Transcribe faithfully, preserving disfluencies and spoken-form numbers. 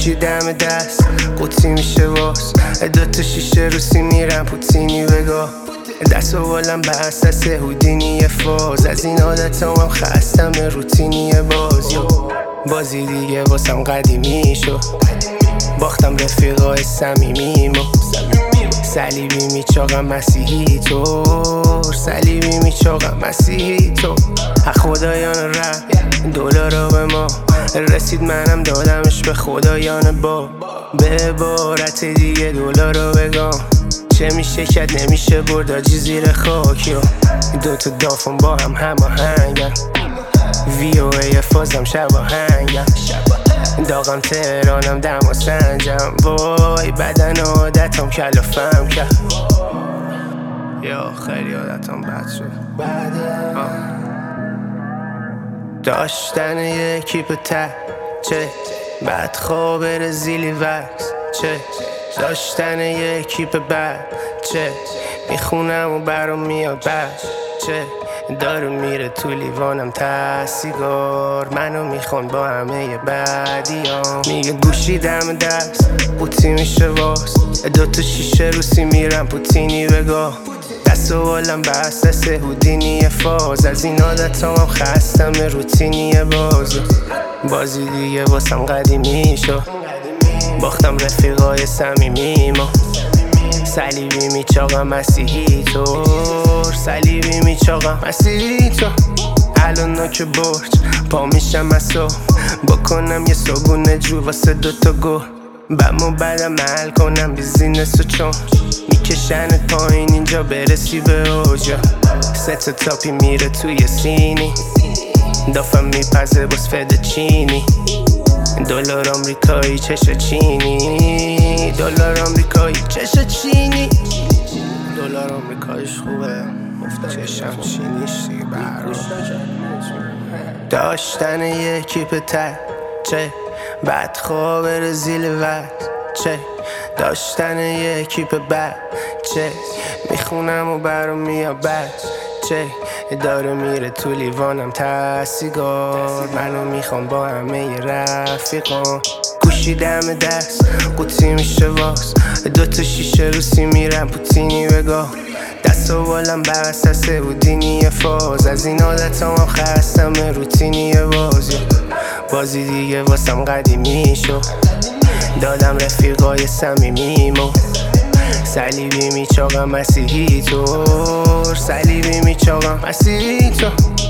گوشی دم دست قوطی میشه واس دوتا شیشه روسی میرم پوتینی بگاه دست و بالم به اساس هودینی فاز از این عادت هم خستم روتینی باز یو بازی دیگه واسم قدیمی شد باختم رفیقای سمیمیمو صلیبی میچاقم مسیحی طور صلیبی میچاقم مسیحی طور خدایان رفت دلارا به ما رسید منم دادمش به خدایان با به عبارت دیگه دلارا بگم چه میشه کد نمیشه برد آجی زیر خاک یا دوتا دافون با هم هماهنگن وی او ای فازم شباهنگم داغم تهرانم دم و سنجم وای بدن عادتم کلافم کرد یا خیلی عادتم بد شد داشتن یه کیپ تک چه بعد خواب رزیلی وکس چه داشتن یه کیپ بد چه میخونم و برام میاد بد چه داره میره تو لیوانم تسیگار منو میخوان با همه بدیام میگه گوشی دم دست قوطی میشه واس دوتا شیشه روسی میرم پوتینی بگاه دست و بالم به اساس هودینی فاز از این عادت هم خستم روتینی باز بازی دیگه واسم قدیمی شد باختم رفیقای سمیمیمو صلیبی میچاقم مسیحی طور صلیبی میچاقم مسیحی طور الان نوک برج پا میشم از صبح بکنم یه صبونه جو واسه دوتا گل بمو بعدم محل کنم بیزینس و چون میکشنت پایین اینجا برسی به اوجا ست تاپی میره توی سینی دافم میپزه باز فد چینی دلار آمریکایی چش چینی دلار آمریکایی چش چینی دلار آمریکاییش خوبه چشم چینیش دیگه برام داشتن یه کیپ تک چه بعد خواب رزیل وقت چه داشتن یه کیپ بد چه میخونم و برام میاد بد چه داره میره تو لیوانم تسیگار منو میخوام با همه رفیقان گوشی دم دست قوطی میشه واس دوتا شیشه روسی میرم پوتینی بگاه دست و بالم به اساس هودینی فاز از این عادت هم خستم روتینی باز بازی دیگه واسم قدیمی شد دادم رفیقای سمیمیمو صلیبی میچاقم مسیحی طور صلیبی میچاقم مسیحی طور